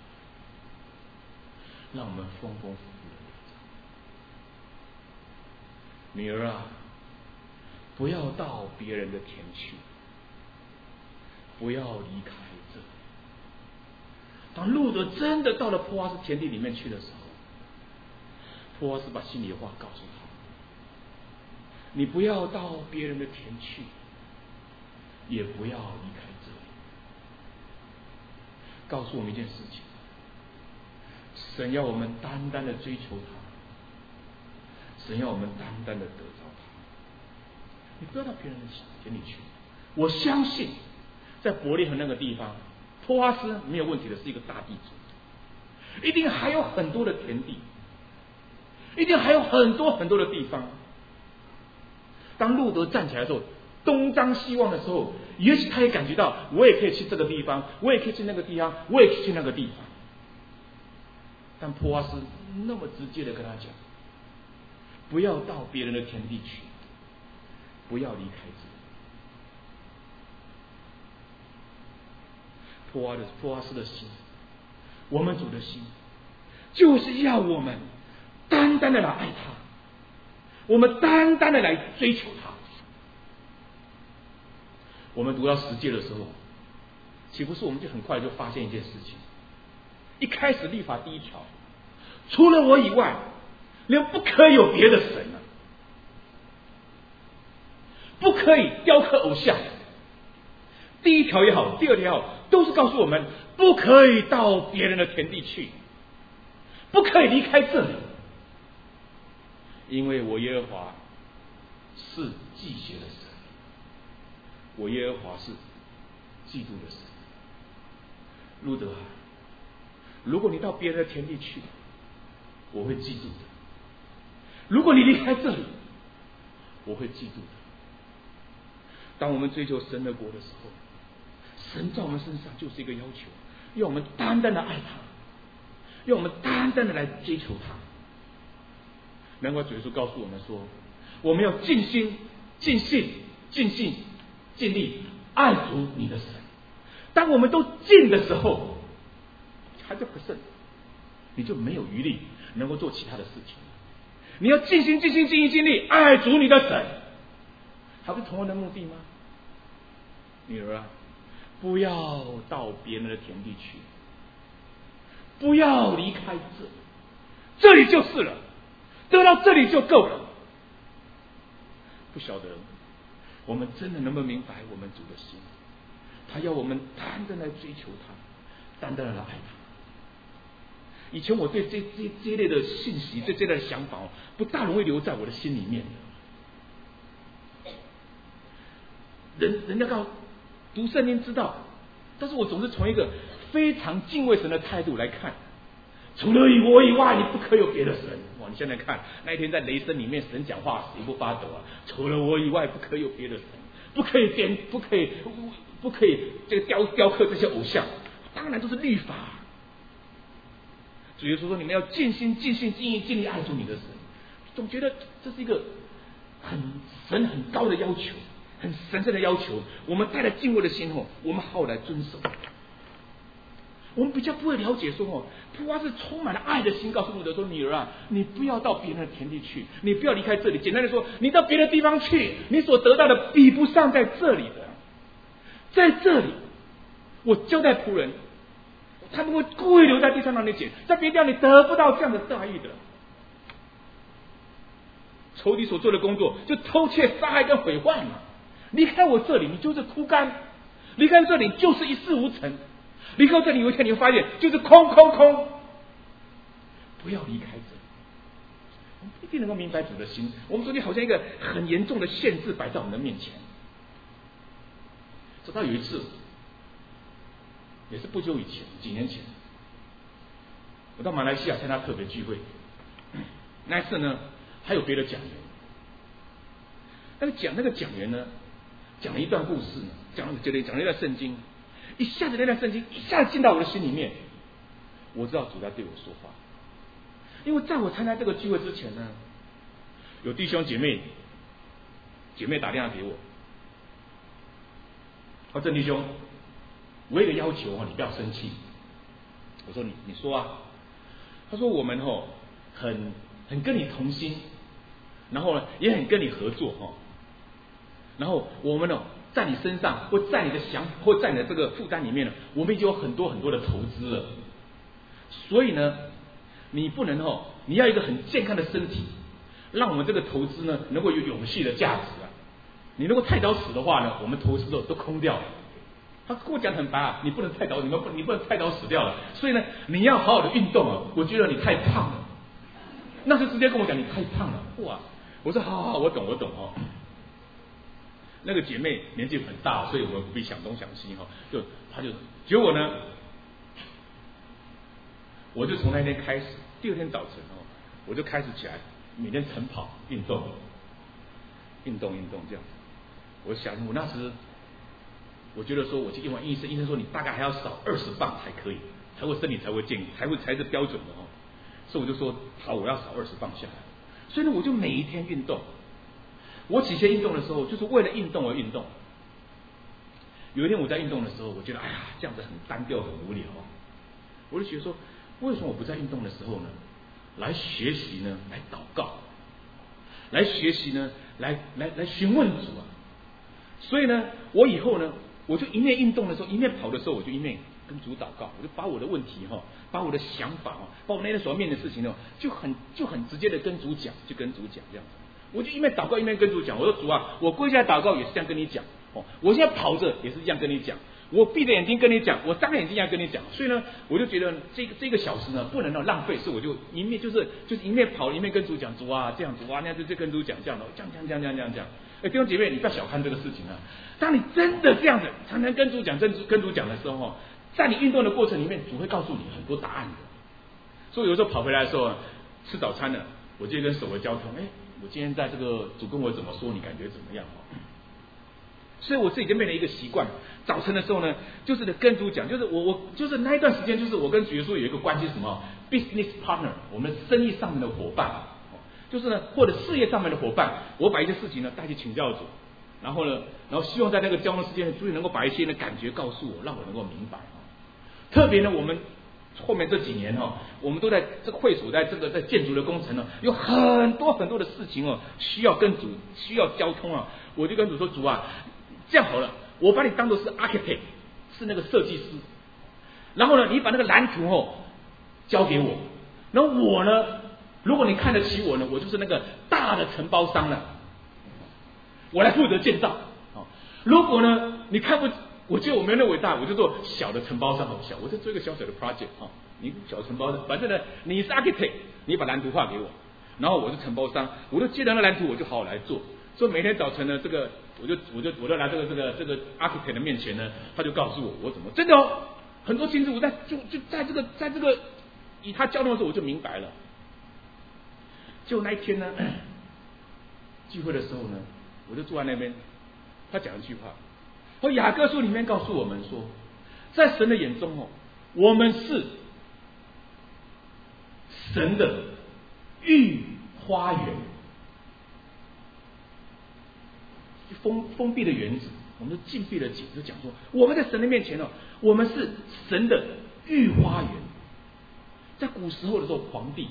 我们，让我们丰丰富富的成长。女儿啊，不要到别人的田去，不要离开这里， 当路德真的到了波阿斯田地里面去的时候，波阿斯把心里的话告诉他：你不要到别人的田去，也不要离开这里。告诉我们一件事情，神要我们单单的追求他，神要我们单单的得着他。你不要到别人的田里去。我相信在伯利恒那个地方，波阿斯没有问题的，是一个大地主，一定还有很多的田地，一定还有很多很多的地方。当路德站起来的时候，东张西望的时候，也许他也感觉到，我也可以去这个地方，我也可以去那个地方，我也可以去那个地方。但波阿斯那么直接的跟他讲，不要到别人的田地去，不要离开这里。波阿的波阿斯的心，我们主的心，就是要我们单单的来爱他，我们单单的来追求他。我们读到十诫的时候，岂不是我们就很快就发现一件事情？一开始律法第一条，除了我以外，连不可以有别的神啊，不可以雕刻偶像。第一条也好，第二条也好，都是告诉我们不可以到别人的田地去，不可以离开这里，因为我耶和华是忌邪的神，我耶和华是嫉妒的神。路德啊，如果你到别人的田地去，我会嫉妒的；如果你离开这里，我会嫉妒的。当我们追求神的国的时候，神在我们身上就是一个要求，要我们单单的爱他，要我们单单的来追求他。难怪主耶稣告诉我们说，我们要尽心、尽性、尽性、尽力爱主你的神。当我们都尽的时候，还是不剩，你就没有余力能够做其他的事情。你要尽心、尽心、尽意、尽力爱主你的神，还不是同样的目的吗？女儿啊，不要到别人的田地去，不要离开这里，这里就是了，得到这里就够了。不晓得我们真的能不能明白我们主的心？他要我们单单来追求他，单单的来爱他。以前我对这这这一类的信息，对这类的想法，不大容易留在我的心里面的。人人家告读圣经知道，但是我总是从一个非常敬畏神的态度来看。除了我以外，你不可有别的神。哇！你现在看那一天在雷声里面，神讲话谁不发抖啊？除了我以外，不可有别的神，不可以点，不可以，不可以这个雕雕刻这些偶像，当然都是律法。主耶稣说：“你们要尽心、尽心、尽意、尽力爱主你的神。”总觉得这是一个很神很高的要求，很神圣的要求。我们带着敬畏的心后，我们好来遵守。我们比较不会了解说哦，波阿斯充满了爱的心，告诉路德说：“女儿啊，你不要到别人的田地去，你不要离开这里。简单的说，你到别的地方去，你所得到的比不上在这里的。在这里，我交代仆人，他们会故意留在地上让你捡，在别地方你得不到这样的待遇的。仇敌所做的工作，就偷窃、杀害跟毁坏嘛。离开我这里，你就是枯干；离开这里，就是一事无成。”离开这里，有一天你会发现，就是空空空。不要离开这里，我们不一定能够明白主的心。我们昨天好像一个很严重的限制摆在我们的面前。直到有一次，也是不久以前，几年前，我到马来西亚参加特别聚会。那一次呢，还有别的讲员。那个讲那个讲员呢，讲了一段故事呢，讲了讲了讲了一段圣经。一下子那段圣经一下子进到我的心里面，我知道主在对我说话。因为在我参加这个聚会之前呢，有弟兄姐妹姐妹打电话给我，说：“郑弟兄，我有一个要求啊，你不要生气。”我说：“你你说啊。”他说：“我们哦很很跟你同心，然后呢也很跟你合作哈，然后我们呢。”在你身上，或在你的想，或在你的这个负担里面呢，我们已经有很多很多的投资了。 所以呢，你不能哦，你要一个很健康的身体，让我们这个投资呢能够有永续的价值啊。你如果太早死的话呢，我们投资都都空掉了。他跟我讲很白啊，你不能太早，你们不你不能太早死掉了。所以呢，你要好好的运动啊。我觉得你太胖了，那就直接跟我讲你太胖了。哇，我说好好好，我懂我懂哦。那个姐妹年纪很大，所以我们不必想东想西哈。就她就结果呢，我就从那天开始，第二天早晨哦，我就开始起来每天晨跑运动，运动运动这样。我想我那时。我觉得说，我去问完医生，医生说你大概还要少二十磅才可以，才会身体才会健，才会才是标准的哦。所以我就说好，我要少二十磅下来。所以呢，我就每一天运动。我起先运动的时候，就是为了运动而运动。有一天我在运动的时候，我觉得哎呀，这样子很单调，很无聊。我就觉得说，为什么我不在运动的时候呢，来学习呢，来祷告，来学习呢，来来来询问主啊。所以呢，我以后呢。我就一面运动的时候，一面跑的时候，我就一面跟主祷告，我就把我的问题哈，把我的想法哈，把我那天所要面的事情呢，就很就很直接的跟主讲，就跟主讲这样子。我就一面祷告一面跟主讲，我说主啊，我跪下来祷告也是这样跟你讲哦，我现在跑着也是这样跟你讲，我闭着眼睛跟你讲，我张开眼睛这样跟你讲。所以呢，我就觉得这个这个小时呢不能浪费，所以我就一面就是就是一面跑一面跟主讲，主啊这样主啊那样就就跟主讲这样的，这样这样这样这样这样这样。哎，弟兄姐妹，你不要小看这个事情啊！当你真的这样子常常跟主讲、跟主跟主讲的时候，在你运动的过程里面，主会告诉你很多答案的。所以有时候跑回来的时候，吃早餐了，我就跟守卫交通，哎，我今天在这个主跟我怎么说，你感觉怎么样？所以我自己就变成一个习惯，早晨的时候呢，就是跟主讲，就是我我就是那一段时间，就是我跟主耶稣有一个关系，什么 business partner， 我们生意上面的伙伴。就是呢，或者事业上面的伙伴，我把一些事情呢带去请教主，然后呢，然后希望在那个交通时间，主也能够把一些的感觉告诉我，让我能够明白。特别呢，我们后面这几年哈，我们都在这个会所，在这个在建筑的工程呢，有很多很多的事情哦，需要跟主需要交通啊。我就跟主说，主啊，这样好了，我把你当作是 architect， 是那个设计师，然后呢，你把那个蓝图哦交给我，然后我呢。如果你看得起我呢，我就是那个大的承包商了，我来负责建造。如果呢你看不，我觉得我没有那么伟大，我就做小的承包商，好小，我就做一个小小的 project 啊。你小承包商，反正呢你是 architect， 你把蓝图画给我，然后我是承包商，我就接到那蓝图，我就好好来做。所以每天早晨呢，这个我就我就我就来这个这个这个 architect 的面前呢，他就告诉我我怎么真的哦，很多清楚我在就就在这个在这个以他交通的时候我就明白了。就那一天呢，聚会的时候呢，我就坐在那边，他讲一句话，说雅各书里面告诉我们说，在神的眼中哦，我们是神的御花园，封封闭的园子，我们是禁闭的井，就讲说我们在神的面前哦，我们是神的御花园。在古时候的时候，皇帝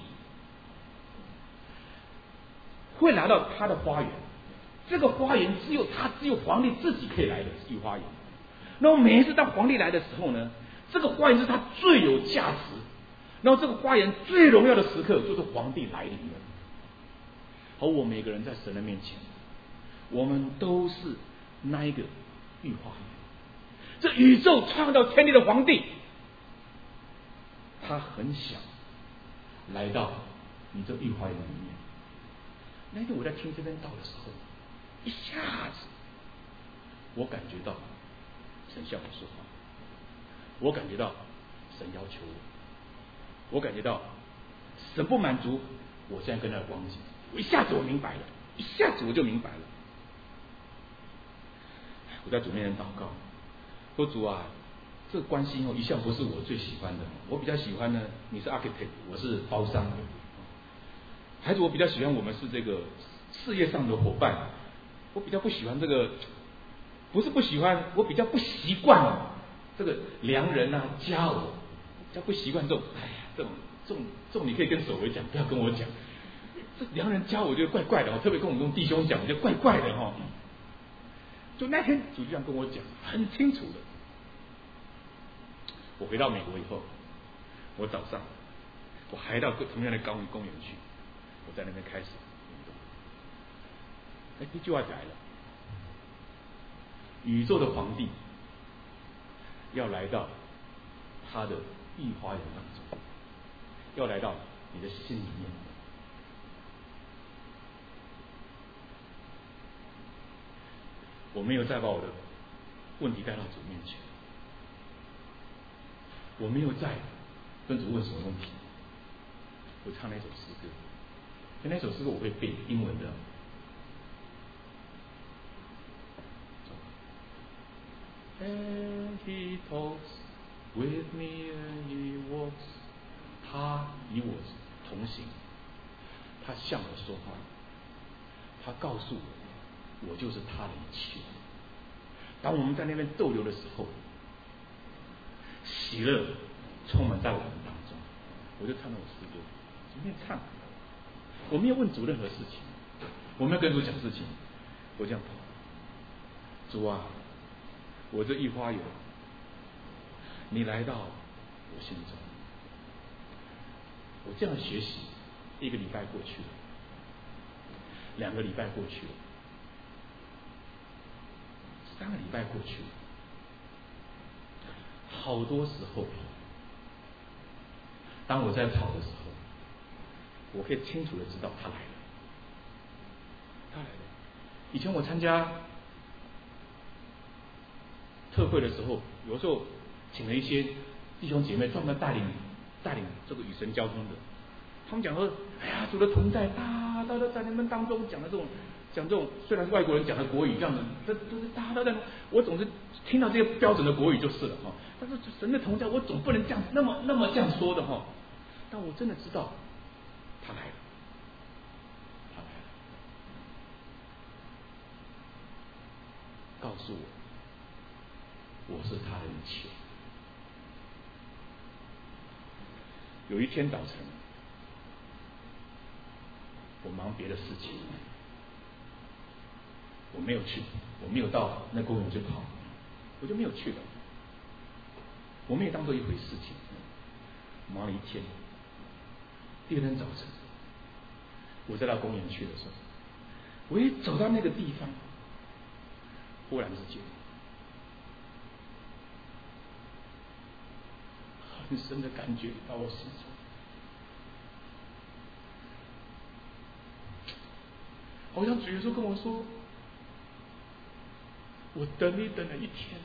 会来到他的花园，这个花园只有他只有皇帝自己可以来的御花园。然后每一次当皇帝来的时候呢，这个花园是他最有价值，然后这个花园最荣耀的时刻就是皇帝来临了。而我们每个人在神的面前，我们都是那一个御花园。这宇宙创造天地的皇帝，他很小，来到你这御花园里面。那天我在听这边道的时候，一下子我感觉到神向我说话，我感觉到神要求我，我感觉到神不满足我现在跟他的光景，我一下子我明白了，一下子我就明白了。我在主面前祷告，说主啊，这个关系哦一向不是我最喜欢的，我比较喜欢呢，你是 architect， 我是包商。还是我比较喜欢我们是这个事业上的伙伴，我比较不喜欢这个，不是不喜欢，我比较不习惯哦，这个良人啊家偶，比较不习惯这种，哎呀，这种这种这种你可以跟守卫讲，不要跟我讲，这良人家我觉得怪怪的哦，特别跟我们这种弟兄讲，我觉得怪怪的哦。就那天主就这样跟我讲，很清楚的。我回到美国以后， 我早上我还到同样的高公园去，我在那边开始运动。哎，一句话来了，宇宙的皇帝要来到他的御花园当中，要来到你的心里面。我没有再把我的问题带到主面前，我没有再跟主问什么问题。我唱那首诗歌，那首诗歌我会背英文的。And he talks with me and he walks， 他与我同行，他向我说话，他告诉我，我就是他的一切。当我们在那边逗留的时候，喜乐充满在我们当中。我就唱那首诗歌，随便唱，我没有问主任何事情，我没有跟主讲事情，我这样跑。主啊，我这一花园，你来到我心中。我这样学习，一个礼拜过去了，两个礼拜过去了，三个礼拜过去了，好多时候，当我在跑的时候，我可以清楚的知道他来了，他来了。以前我参加特会的时候，有时候请了一些弟兄姐妹专门带领带领这个与神交通的，他们讲说，哎呀，主的同在大大的在你们当中，讲的这种讲这种虽然是外国人讲的国语这样的，这都是大大的，我总是听到这些标准的国语就是了哈。但是神的同在，我总不能这样那么那么这样说的哈。但我真的知道他来了，他来了，告诉我，我是他的一切。有一天早晨，我忙别的事情，我没有去，我没有到那公园去跑，我就没有去了，我没有当做一回事情，忙了一天。第二天早晨，我再到公园去的时候，我一走到那个地方，忽然之间，很深的感觉到我心中，好像主耶稣跟我说，我等你等了一天，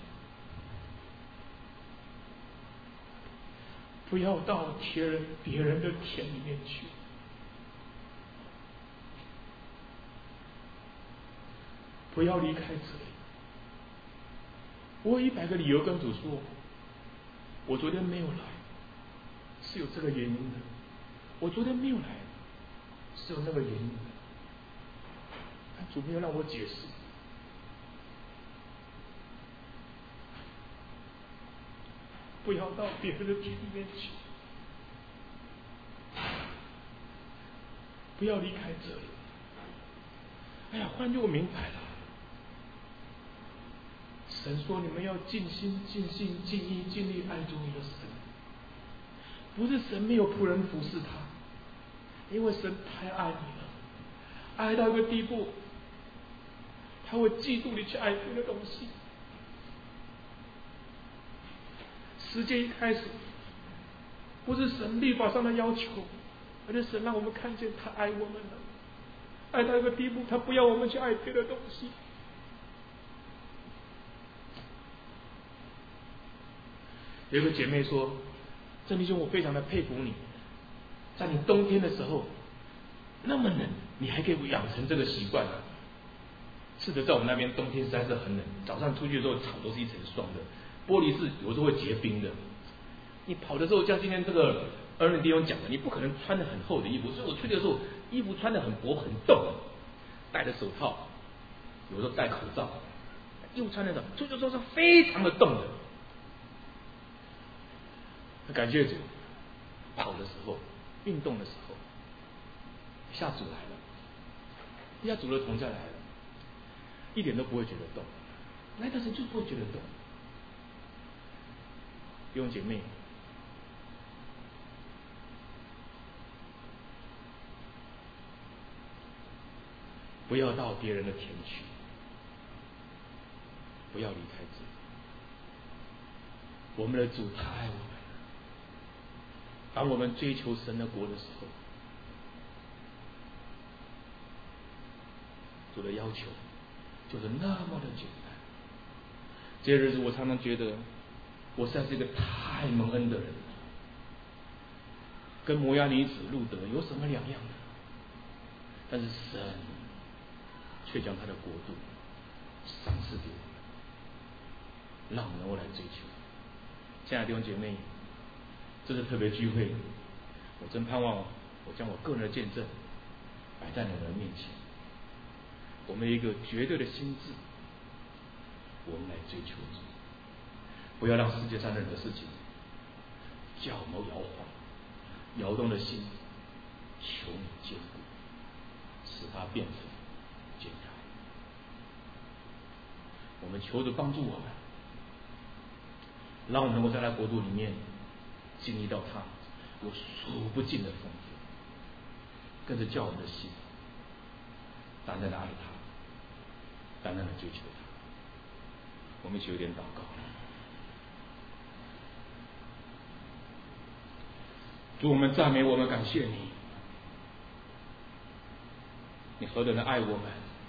不要到别人别人的田里面去，不要离开这里。我有一百个理由跟主说，我昨天没有来是有这个原因的，我昨天没有来是有那个原因的，但主没有让我解释。不要到别人的田里面去，不要离开这里。哎呀，忽然就我明白了，神说你们要尽心、尽心、尽意、尽力爱主你的神，不是神没有仆人服侍他，因为神太爱你了，爱到一个地步，他会嫉妒你去爱别的东西。时间一开始，不是神律法上的要求，而是神让我们看见他爱我们了，爱到一个地步，他不要我们去爱别的东西。有一个姐妹说，郑弟兄，我非常的佩服你，在你冬天的时候那么冷，你还可以养成这个习惯。是的，在我们那边冬天实在是很冷，早上出去的时候草都是一层霜的，玻璃是有时候会结冰的。你跑的时候，像今天这个恩人弟兄讲的，你不可能穿的很厚的衣服，所以我出去的时候衣服穿的很薄很冻，戴着手套，有时候戴口罩，衣服穿的出去的时候是非常的冻的。感谢主，跑的时候，运动的时候，一下主来了，一下主的同在来了，一点都不会觉得冻，来的时候就不会觉得冻。弟兄姐妹， 不要到别人的田去，不要离开这里。我们的主太爱我们了。当我们追求神的国的时候，主的要求就是那么的简单。这些日子我常常觉得，我实在是一个太蒙恩的人了，跟摩押女子路德有什么两样呢？但是神却将他的国度赏赐给我们，让我们能够来追求。亲爱的弟兄姐妹，这是特别聚会，我真盼望我将我个人的见证摆在你们的面前。我们有一个绝对的心智，我们来追求主，不要让世界上任何事情叫我们摇晃、摇动的心，求你坚固，使它变成坚强。我们求主帮助我们，让我们能够在那国度里面经历到他有数不尽的丰富，更是叫我们的心单单的爱他，单单的追求他。我们一起有点祷告。主，我们赞美，我们感谢你，你何等的爱我们，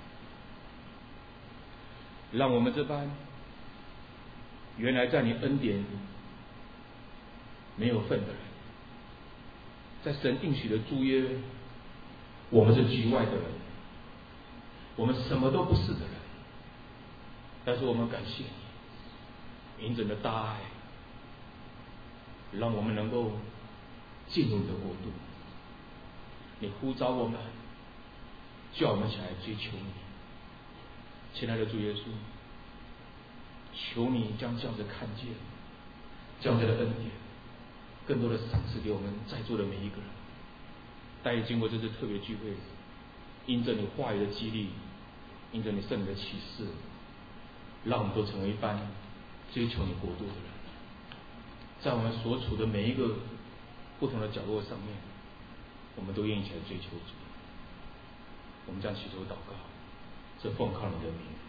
让我们这般原来在你恩典没有份的人，在神应许的诸约，我们是局外的人，我们什么都不是的人。但是我们感谢你，因着你的大爱，让我们能够进入你的国度。你呼召我们，叫我们起来追求你。亲爱的主耶稣，求你将这样子看见，这样子的恩典，更多的赏赐给我们在座的每一个人。但也经过这次特别聚会，因着你话语的激励，因着你圣灵的启示，让我们都成为一般追求你国度的人。在我们所处的每一个不同的角落上面，我们都愿意起来追求主。我们将祈求祷告，这奉靠你的名。